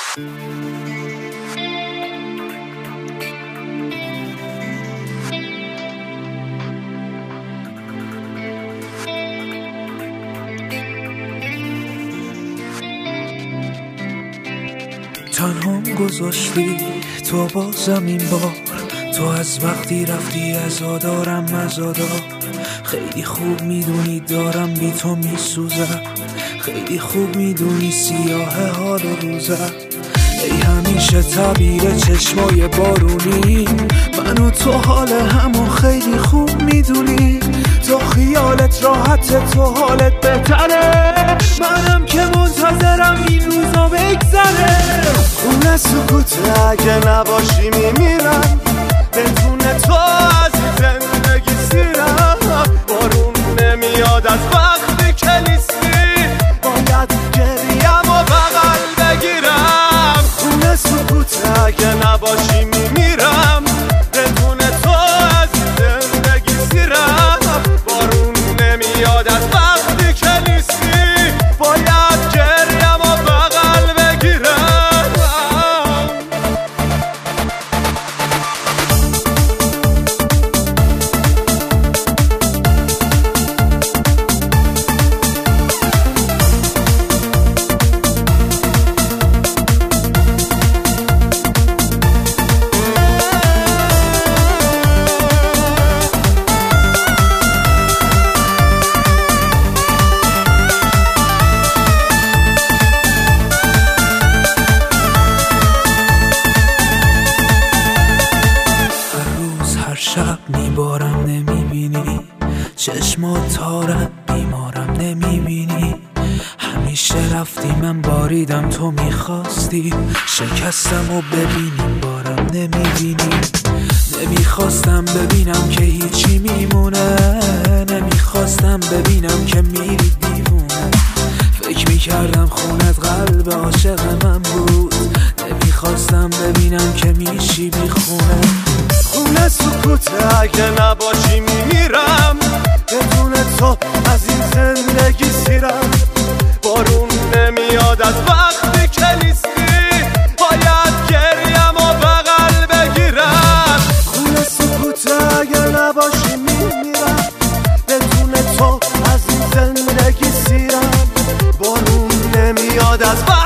تنهام گذاشتی تو بازم این بار، تو از وقتی رفتی عزادارم عزادار. خیلی خوب میدونی دارم بی تو میسوزم، خیلی خوب میدونی سیاه حال و روزم. ای همیشه تعبیر چشمای بارونی، من و تو حال همو خیلی خوب میدونی. تو خیالت راحت، تو حالت بهتره، منم که منتظرم این روزا بگذره. خونه سکوته اگه نباشی میمیرم، بدون تو از زندگی سیرم. بارون نمیاد از وقتی که نیستی، باید گریم و بغل بگیرم. خونه سکوته اگه نباشی میمیرم، بدون تو از زندگی سیرم. بارون نمیاد از وقتی که نیستی، باید گریم و بغل بگیرم. شب میبارم نمیبینی، چشمات تارن بیمارم نمیبینی. همیشه رفتی من باریدم تو میخواستی، شکستم و ببینیم بارم نمیبینی. نمیخواستم ببینم که هیچی میمونه، نمیخواستم ببینم که میری دیوونه. فکر میکردم خونت قلب عاشق من بود، نمیخواستم ببینم که میشی بیخونه. خونه سکوته اگه نباشی میمیرم، بدون تو از این زندگی سیرم. بارون نمیاد از وقتی که نیستی، باید گریم و بغل بگیرم. خونه سکوته اگه نباشی میمیرم، بدون تو از این زندگی سیرم. بارون نمیاد از